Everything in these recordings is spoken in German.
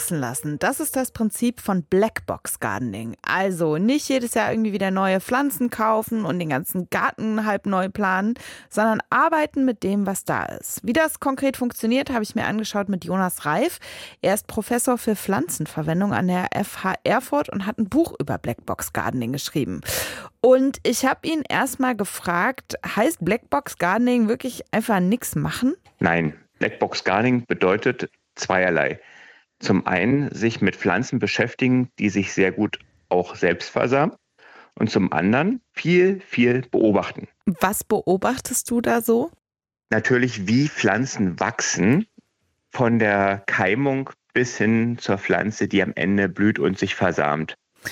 wachsen lassen. Das ist das Prinzip von Blackbox Gardening. Also nicht jedes Jahr irgendwie wieder neue Pflanzen kaufen und den ganzen Garten halb neu planen, sondern arbeiten mit dem, was da ist. Wie das konkret funktioniert, habe ich mir angeschaut mit Jonas Reif. Er ist Professor für Pflanzenverwendung an der FH Erfurt und hat ein Buch über Blackbox Gardening geschrieben. Und ich habe ihn erstmal gefragt, heißt Blackbox Gardening wirklich einfach nichts machen? Nein, Blackbox Gardening bedeutet zweierlei. Zum einen sich mit Pflanzen beschäftigen, die sich sehr gut auch selbst versamen. Und zum anderen viel beobachten. Was beobachtest du da so? Natürlich, wie Pflanzen wachsen, von der Keimung bis hin zur Pflanze, die am Ende blüht und sich versamt.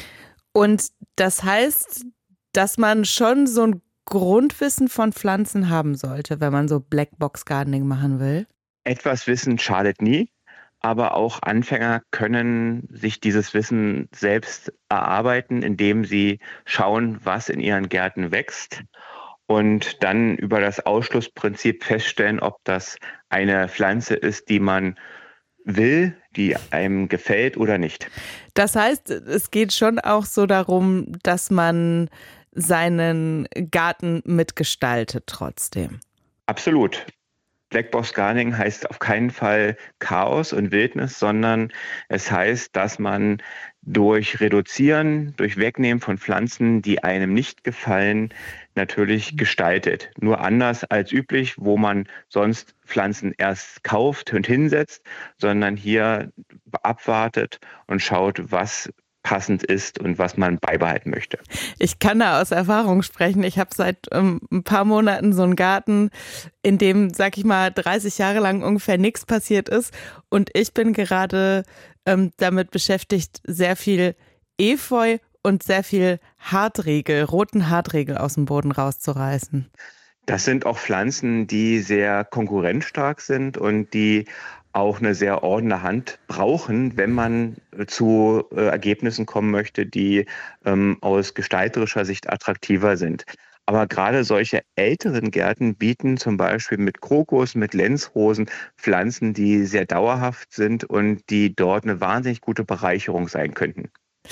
Und das heißt, dass man schon so ein Grundwissen von Pflanzen haben sollte, wenn man so Blackbox Gardening machen will? Etwas Wissen schadet nie, aber auch Anfänger können sich dieses Wissen selbst erarbeiten, indem sie schauen, was in ihren Gärten wächst und dann über das Ausschlussprinzip feststellen, ob das eine Pflanze ist, die man will, die einem gefällt oder nicht. Das heißt, es geht schon auch so darum, dass man seinen Garten mitgestaltet trotzdem. Absolut. Blackbox Gardening heißt auf keinen Fall Chaos und Wildnis, sondern es heißt, dass man durch Reduzieren, durch Wegnehmen von Pflanzen, die einem nicht gefallen, natürlich gestaltet. Nur anders als üblich, wo man sonst Pflanzen erst kauft und hinsetzt, sondern hier abwartet und schaut, was passend ist und was man beibehalten möchte. Ich kann da aus Erfahrung sprechen. Ich habe seit ein paar Monaten so einen Garten, in dem, sag ich mal, 30 Jahre lang ungefähr nichts passiert ist. Und ich bin gerade damit beschäftigt, sehr viel Efeu und sehr viel Hartriegel, roten Hartriegel aus dem Boden rauszureißen. Das sind auch Pflanzen, die sehr konkurrenzstark sind und die auch eine sehr ordnende Hand brauchen, wenn man zu Ergebnissen kommen möchte, die aus gestalterischer Sicht attraktiver sind. Aber gerade solche älteren Gärten bieten zum Beispiel mit Krokus, mit Lenzrosen Pflanzen, die sehr dauerhaft sind und die dort eine wahnsinnig gute Bereicherung sein könnten.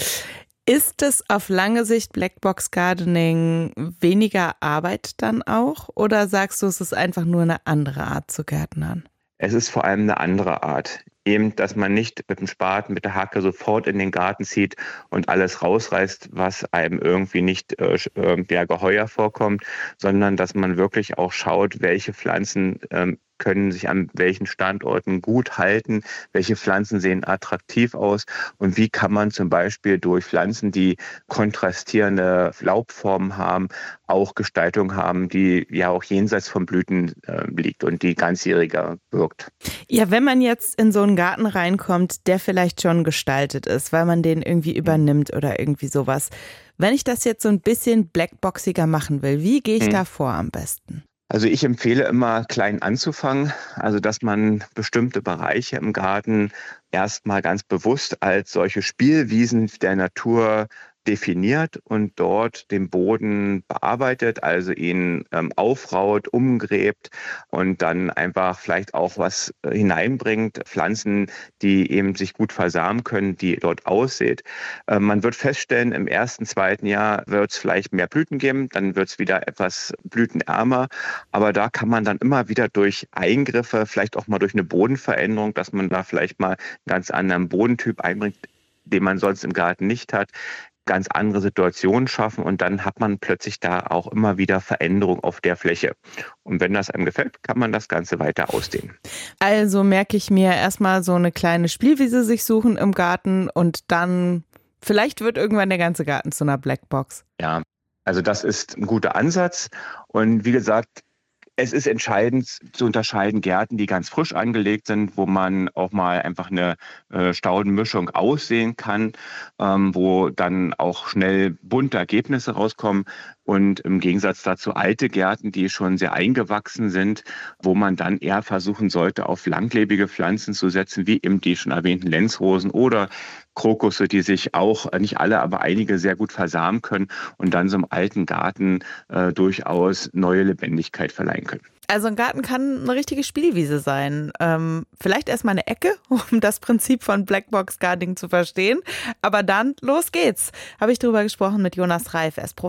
Ist es auf lange Sicht Blackbox Gardening weniger Arbeit dann auch? Oder sagst du, es ist einfach nur eine andere Art zu gärtnern? Es ist vor allem eine andere Art. Eben, dass man nicht mit dem Spaten, mit der Hacke sofort in den Garten zieht und alles rausreißt, was einem irgendwie nicht geheuer vorkommt, sondern dass man wirklich auch schaut, welche Pflanzen können sich an welchen Standorten gut halten, welche Pflanzen sehen attraktiv aus und wie kann man zum Beispiel durch Pflanzen, die kontrastierende Laubformen haben, auch Gestaltung haben, die ja auch jenseits von Blüten liegt und die ganzjähriger wirkt. Ja, wenn man jetzt in so einen Garten reinkommt, der vielleicht schon gestaltet ist, weil man den irgendwie übernimmt oder irgendwie sowas. Wenn ich das jetzt so ein bisschen blackboxiger machen will, wie gehe ich da vor am besten? Also ich empfehle immer klein anzufangen, also dass man bestimmte Bereiche im Garten erstmal ganz bewusst als solche Spielwiesen der Natur definiert und dort den Boden bearbeitet, also ihn aufraut, umgräbt und dann einfach vielleicht auch was hineinbringt, Pflanzen, die eben sich gut versamen können, die dort aussät. Man wird feststellen, im ersten, zweiten Jahr wird es vielleicht mehr Blüten geben, dann wird es wieder etwas blütenärmer, aber da kann man dann immer wieder durch Eingriffe, vielleicht auch mal durch eine Bodenveränderung, dass man da vielleicht mal einen ganz anderen Bodentyp einbringt, den man sonst im Garten nicht hat, ganz andere Situationen schaffen und dann hat man plötzlich da auch immer wieder Veränderung auf der Fläche. Und wenn das einem gefällt, kann man das Ganze weiter ausdehnen. Also merke ich mir erstmal so eine kleine Spielwiese sich suchen im Garten und dann vielleicht wird irgendwann der ganze Garten zu einer Blackbox. Ja, also das ist ein guter Ansatz und wie gesagt, es ist entscheidend zu unterscheiden Gärten, die ganz frisch angelegt sind, wo man auch mal einfach eine Staudenmischung aussehen kann, wo dann auch schnell bunte Ergebnisse rauskommen. Und im Gegensatz dazu alte Gärten, die schon sehr eingewachsen sind, wo man dann eher versuchen sollte, auf langlebige Pflanzen zu setzen, wie eben die schon erwähnten Lenzrosen oder Krokusse, die sich auch, nicht alle, aber einige sehr gut versamen können und dann so einem alten Garten durchaus neue Lebendigkeit verleihen können. Also ein Garten kann eine richtige Spielwiese sein. Vielleicht erstmal eine Ecke, um das Prinzip von Blackbox Gardening zu verstehen. Aber dann, los geht's. Habe ich drüber gesprochen mit Jonas Reif. Er ist